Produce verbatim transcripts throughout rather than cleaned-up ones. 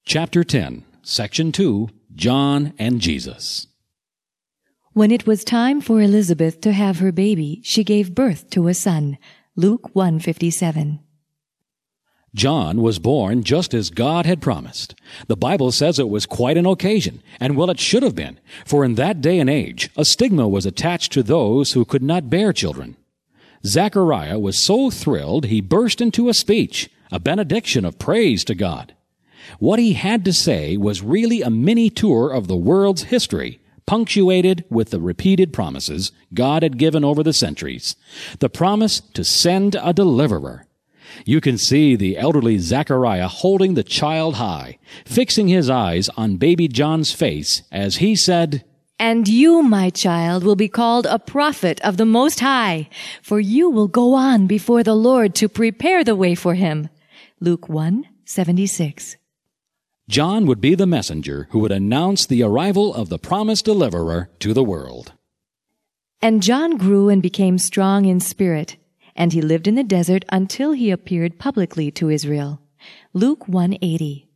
Chapter ten, Section two, John and Jesus. When it was time for Elizabeth to have her baby, she gave birth to a son. Luke one fifty-seven. John was born just as God had promised. The Bible says it was quite an occasion, and well, it should have been, for in that day and age, a stigma was attached to those who could not bear children. Zechariah was so thrilled he burst into a speech, a benediction of praise to God. What he had to say was really a mini tour of the world's history, punctuated with the repeated promises God had given over the centuries. The promise to send a deliverer. You can see the elderly Zechariah holding the child high, fixing his eyes on baby John's face as he said, "And you, my child, will be called a prophet of the Most High, for you will go on before the Lord to prepare the way for him." Luke one seventy-six. John would be the messenger who would announce the arrival of the promised deliverer to the world. And John grew and became strong in spirit, and he lived in the desert until he appeared publicly to Israel. Luke one eighty.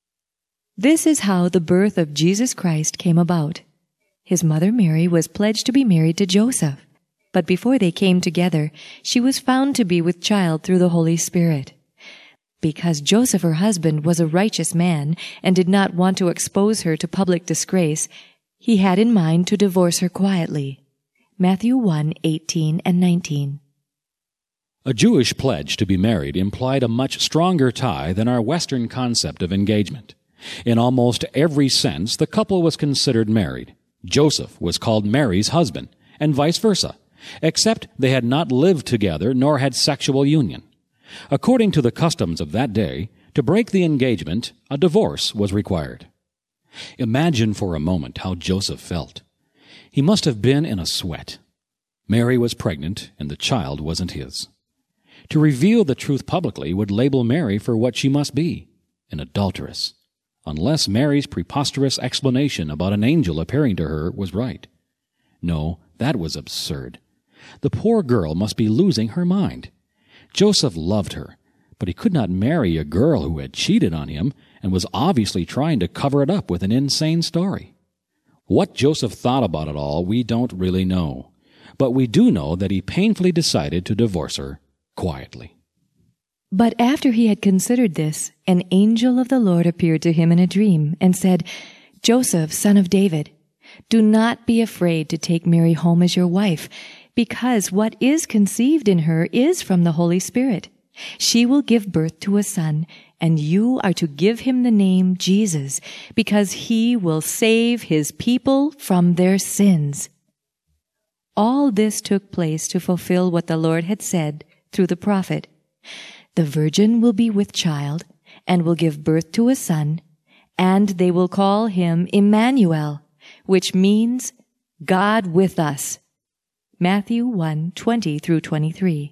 This is how the birth of Jesus Christ came about. His mother Mary was pledged to be married to Joseph, but before they came together, she was found to be with child through the Holy Spirit. Because Joseph, her husband, was a righteous man and did not want to expose her to public disgrace, he had in mind to divorce her quietly. Matthew one eighteen and nineteen. A Jewish pledge to be married implied a much stronger tie than our Western concept of engagement. In almost every sense, the couple was considered married. Joseph was called Mary's husband, and vice versa, except they had not lived together nor had sexual union. According to the customs of that day, to break the engagement, a divorce was required. Imagine for a moment how Joseph felt. He must have been in a sweat. Mary was pregnant, and the child wasn't his. To reveal the truth publicly would label Mary for what she must be, an adulteress, unless Mary's preposterous explanation about an angel appearing to her was right. No, that was absurd. The poor girl must be losing her mind. Joseph loved her, but he could not marry a girl who had cheated on him and was obviously trying to cover it up with an insane story. What Joseph thought about it all, we don't really know, but we do know that he painfully decided to divorce her quietly. But after he had considered this, an angel of the Lord appeared to him in a dream and said, "Joseph, son of David, do not be afraid to take Mary home as your wife, because what is conceived in her is from the Holy Spirit. She will give birth to a son, and you are to give him the name Jesus, because he will save his people from their sins." All this took place to fulfill what the Lord had said through the prophet. "The virgin will be with child, and will give birth to a son, and they will call him Emmanuel," which means God with us. Matthew one twenty through twenty-three.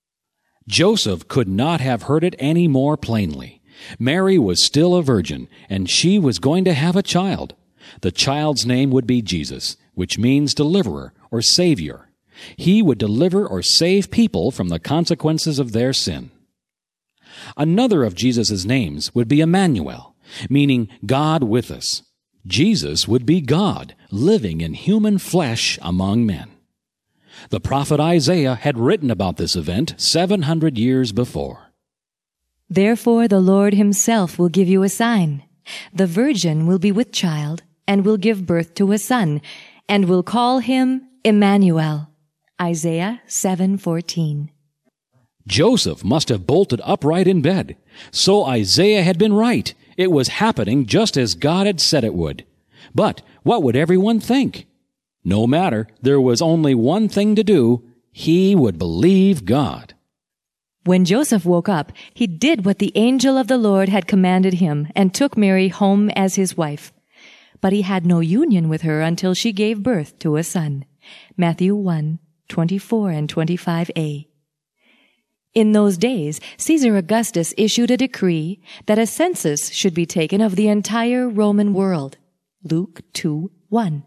Joseph could not have heard it any more plainly. Mary was still a virgin, and she was going to have a child. The child's name would be Jesus, which means deliverer or savior. He would deliver or save people from the consequences of their sin. Another of Jesus' names would be Emmanuel, meaning God with us. Jesus would be God, living in human flesh among men. The prophet Isaiah had written about this event seven hundred years before. "Therefore the Lord himself will give you a sign. The virgin will be with child, and will give birth to a son, and will call him Emmanuel." Isaiah seven fourteen. Joseph must have bolted upright in bed. So Isaiah had been right. It was happening just as God had said it would. But what would everyone think? No matter, there was only one thing to do. He would believe God. When Joseph woke up, he did what the angel of the Lord had commanded him and took Mary home as his wife. But he had no union with her until she gave birth to a son. Matthew one twenty-four and twenty-five a. In those days, Caesar Augustus issued a decree that a census should be taken of the entire Roman world. Luke two one.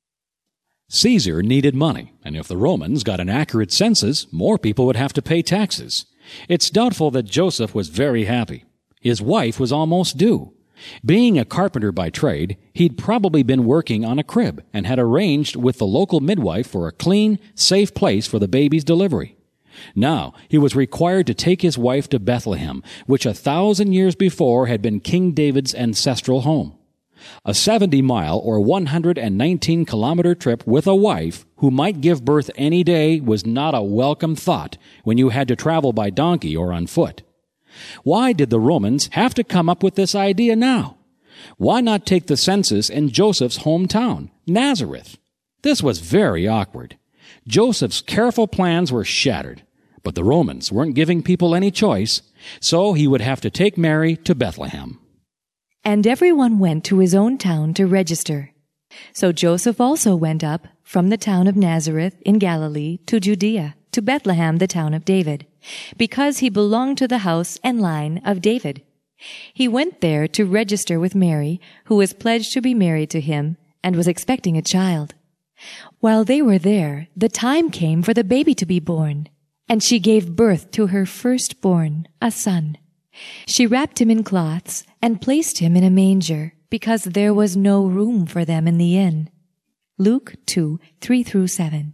Caesar needed money, and if the Romans got an accurate census, more people would have to pay taxes. It's doubtful that Joseph was very happy. His wife was almost due. Being a carpenter by trade, he'd probably been working on a crib and had arranged with the local midwife for a clean, safe place for the baby's delivery. Now he was required to take his wife to Bethlehem, which a thousand years before had been King David's ancestral home. A seventy-mile or one hundred nineteen kilometer trip with a wife who might give birth any day was not a welcome thought when you had to travel by donkey or on foot. Why did the Romans have to come up with this idea now? Why not take the census in Joseph's hometown, Nazareth? This was very awkward. Joseph's careful plans were shattered, but the Romans weren't giving people any choice, so he would have to take Mary to Bethlehem. And everyone went to his own town to register. So Joseph also went up from the town of Nazareth in Galilee to Judea, to Bethlehem, the town of David, because he belonged to the house and line of David. He went there to register with Mary, who was pledged to be married to him and was expecting a child. While they were there, the time came for the baby to be born, and she gave birth to her firstborn, a son. She wrapped him in cloths and placed him in a manger, because there was no room for them in the inn. Luke two, three through seven.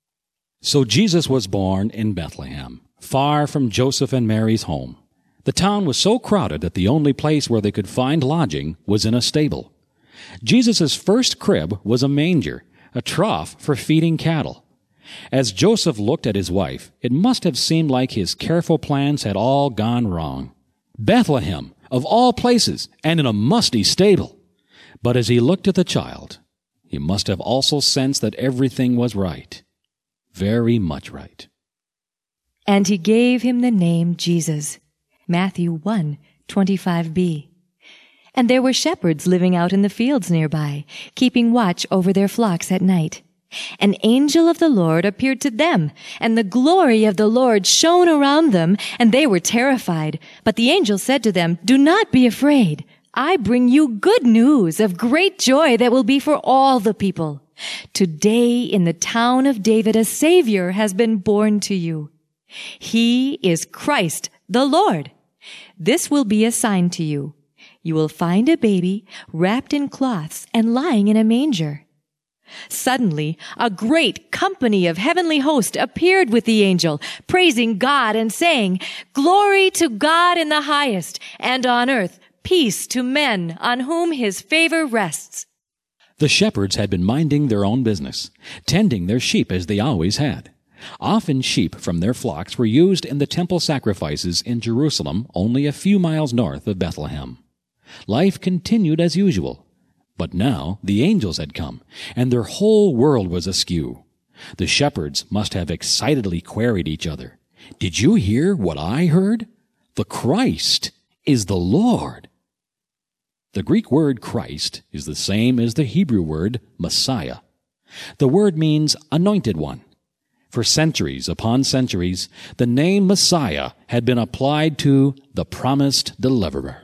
So Jesus was born in Bethlehem, far from Joseph and Mary's home. The town was so crowded that the only place where they could find lodging was in a stable. Jesus' first crib was a manger, a trough for feeding cattle. As Joseph looked at his wife, it must have seemed like his careful plans had all gone wrong. Bethlehem, of all places, and in a musty stable. But as he looked at the child, he must have also sensed that everything was right. Very much right. And he gave him the name Jesus. Matthew one, twenty-five b. And there were shepherds living out in the fields nearby, keeping watch over their flocks at night. An angel of the Lord appeared to them, and the glory of the Lord shone around them, and they were terrified. But the angel said to them, "Do not be afraid. I bring you good news of great joy that will be for all the people. Today in the town of David a Savior has been born to you. He is Christ the Lord. This will be a sign to you. You will find a baby wrapped in cloths and lying in a manger." Suddenly, a great company of heavenly hosts appeared with the angel, praising God and saying, "Glory to God in the highest, and on earth peace to men on whom his favor rests." The shepherds had been minding their own business, tending their sheep as they always had. Often sheep from their flocks were used in the temple sacrifices in Jerusalem, only a few miles north of Bethlehem. Life continued as usual. But now the angels had come, and their whole world was askew. The shepherds must have excitedly queried each other, "Did you hear what I heard? The Christ is the Lord." The Greek word Christ is the same as the Hebrew word Messiah. The word means anointed one. For centuries upon centuries, the name Messiah had been applied to the promised deliverer.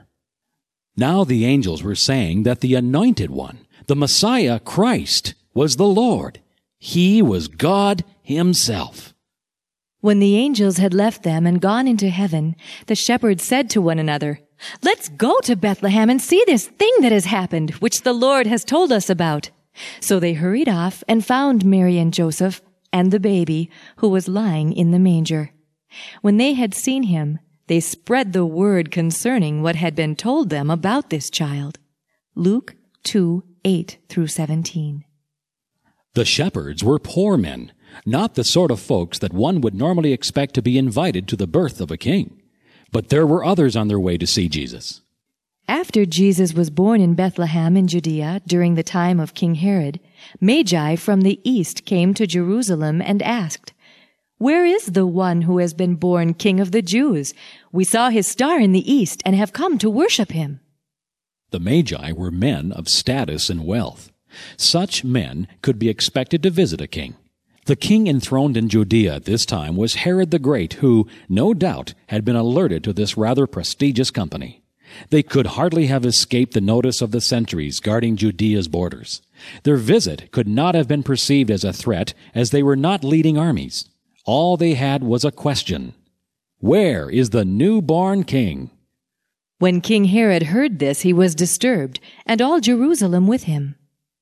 Now the angels were saying that the anointed one, the Messiah Christ, was the Lord. He was God himself. When the angels had left them and gone into heaven, the shepherds said to one another, "Let's go to Bethlehem and see this thing that has happened, which the Lord has told us about." So they hurried off and found Mary and Joseph and the baby, who was lying in the manger. When they had seen him, they spread the word concerning what had been told them about this child. Luke two, eight through seventeen. The shepherds were poor men, not the sort of folks that one would normally expect to be invited to the birth of a king. But there were others on their way to see Jesus. After Jesus was born in Bethlehem in Judea during the time of King Herod, Magi from the east came to Jerusalem and asked, "Where is the one who has been born King of the Jews? We saw his star in the east and have come to worship him." The Magi were men of status and wealth. Such men could be expected to visit a king. The king enthroned in Judea at this time was Herod the Great, who, no doubt, had been alerted to this rather prestigious company. They could hardly have escaped the notice of the sentries guarding Judea's borders. Their visit could not have been perceived as a threat, as they were not leading armies. All they had was a question. Where is the newborn king? When King Herod heard this, he was disturbed, and all Jerusalem with him.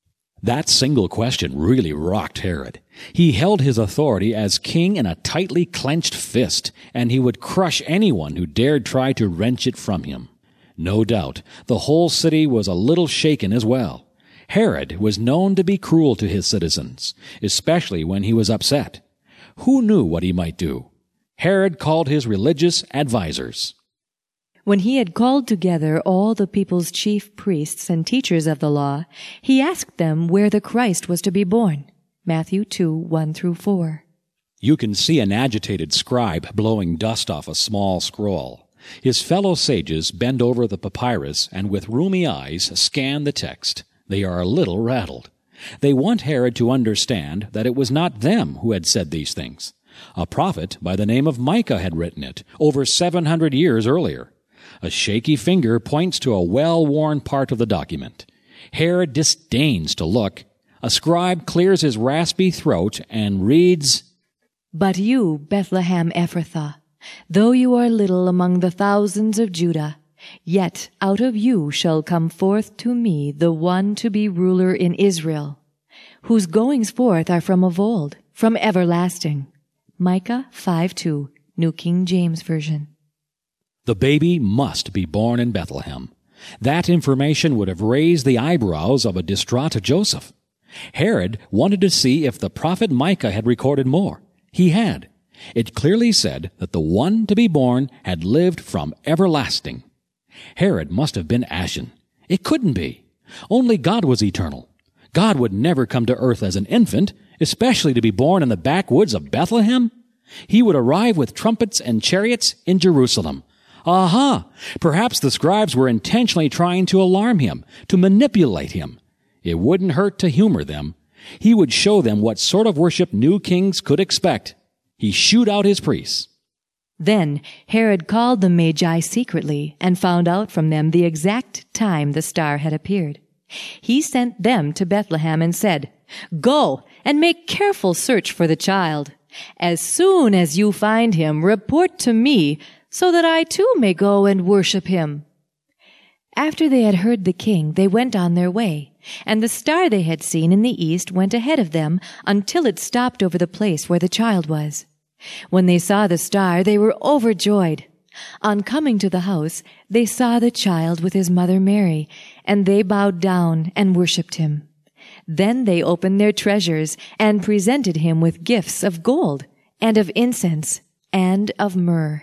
That single question really rocked Herod. He held his authority as king in a tightly clenched fist, and he would crush anyone who dared try to wrench it from him. No doubt, the whole city was a little shaken as well. Herod was known to be cruel to his citizens, especially when he was upset. Who knew what he might do? Herod called his religious advisers. When he had called together all the people's chief priests and teachers of the law, he asked them where the Christ was to be born. Matthew two, one through four. You can see an agitated scribe blowing dust off a small scroll. His fellow sages bend over the papyrus and with rheumy eyes scan the text. They are a little rattled. They want Herod to understand that it was not them who had said these things. A prophet by the name of Micah had written it, over seven hundred years earlier. A shaky finger points to a well-worn part of the document. Herod disdains to look. A scribe clears his raspy throat and reads, "But you, Bethlehem Ephrathah, though you are little among the thousands of Judah, yet out of you shall come forth to me the one to be ruler in Israel, whose goings forth are from of old, from everlasting." Micah five two, New King James Version. The baby must be born in Bethlehem. That information would have raised the eyebrows of a distraught Joseph. Herod wanted to see if the prophet Micah had recorded more. He had. It clearly said that the one to be born had lived from everlasting. Herod must have been ashen. It couldn't be. Only God was eternal. God would never come to earth as an infant, especially to be born in the backwoods of Bethlehem. He would arrive with trumpets and chariots in Jerusalem. Aha! Perhaps the scribes were intentionally trying to alarm him, to manipulate him. It wouldn't hurt to humor them. He would show them what sort of worship new kings could expect. He shooed out his priests. Then Herod called the Magi secretly and found out from them the exact time the star had appeared. He sent them to Bethlehem and said, "Go and make careful search for the child. As soon as you find him, report to me, so that I too may go and worship him." After they had heard the king, they went on their way, and the star they had seen in the east went ahead of them until it stopped over the place where the child was. When they saw the star, they were overjoyed. On coming to the house, they saw the child with his mother Mary, and they bowed down and worshipped him. Then they opened their treasures and presented him with gifts of gold, and of incense, and of myrrh.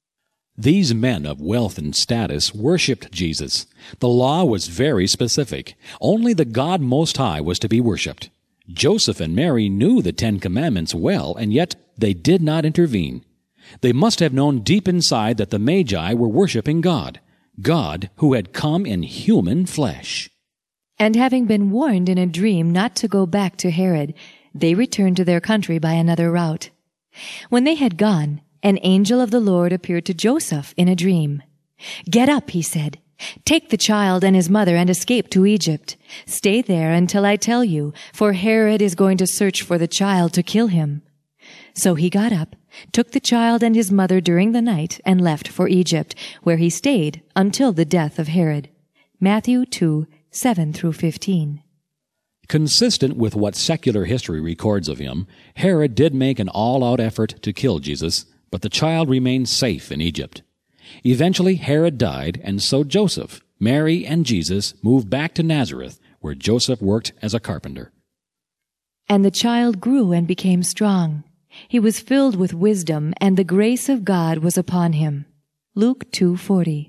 These men of wealth and status worshipped Jesus. The law was very specific. Only the God Most High was to be worshipped. Joseph and Mary knew the Ten Commandments well, and yet they did not intervene. They must have known deep inside that the Magi were worshiping God, God who had come in human flesh. And having been warned in a dream not to go back to Herod, they returned to their country by another route. When they had gone, an angel of the Lord appeared to Joseph in a dream. "Get up," he said. "Take the child and his mother and escape to Egypt. Stay there until I tell you, for Herod is going to search for the child to kill him." So he got up, took the child and his mother during the night, and left for Egypt, where he stayed until the death of Herod. Matthew two, seven through fifteen. Consistent with what secular history records of him, Herod did make an all-out effort to kill Jesus, but the child remained safe in Egypt. Eventually, Herod died, and so Joseph, Mary, and Jesus moved back to Nazareth, where Joseph worked as a carpenter. And the child grew and became strong. He was filled with wisdom, and the grace of God was upon him. Luke two forty.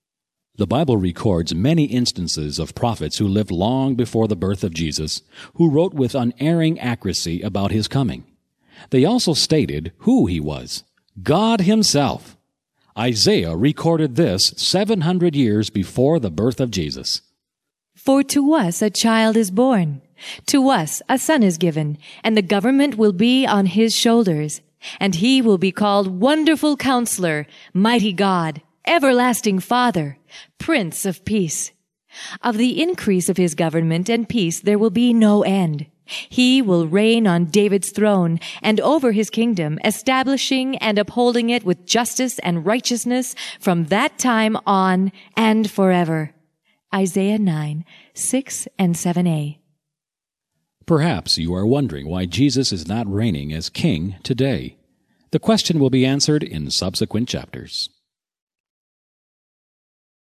The Bible records many instances of prophets who lived long before the birth of Jesus, who wrote with unerring accuracy about his coming. They also stated who he was, God himself. Isaiah recorded this seven hundred years before the birth of Jesus. "For to us a child is born, to us a son is given, and the government will be on his shoulders, and he will be called Wonderful Counselor, Mighty God, Everlasting Father, Prince of Peace. Of the increase of his government and peace there will be no end, He will reign on David's throne and over his kingdom, establishing and upholding it with justice and righteousness from that time on and forever. Isaiah nine, six and seven a. Perhaps you are wondering why Jesus is not reigning as king today. The question will be answered in subsequent chapters.